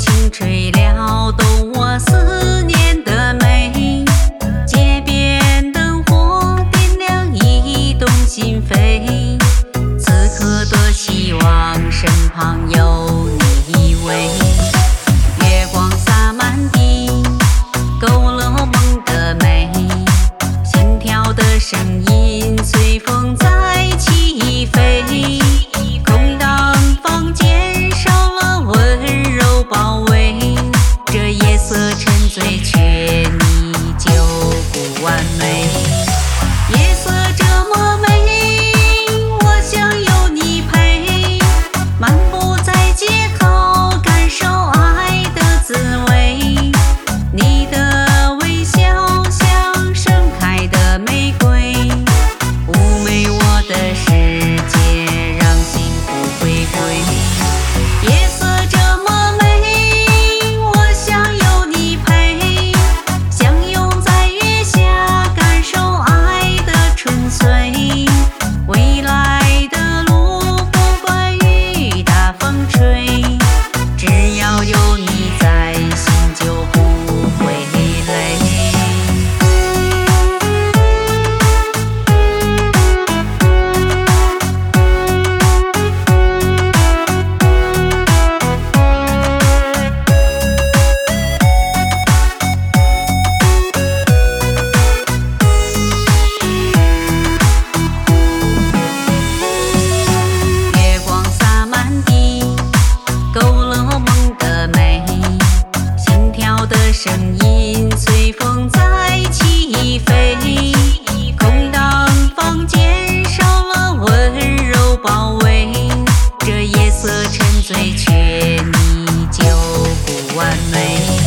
轻吹撩动我思念的美，街边灯火点亮移动心扉，此刻多希望身旁有你依偎。月光洒满地，勾勒梦的美，心跳的声音随风在起飞，空荡房间少了温柔包围，这夜色沉醉缺你就不完美。夜色这么美，我想有你陪，漫步在街口感受爱的滋味，你的微笑像盛开的玫瑰，妩媚我的世界，让幸福回归。夜色这么美，我想有你陪，相拥在月下感受爱的纯粹，未来的路不管雨大风吹，只要有你在，心就不会累。月光洒满地，勾勒梦的美，心跳的声音随风在起飞，空荡房间少了温柔包围，这夜色沉醉缺你就不完美。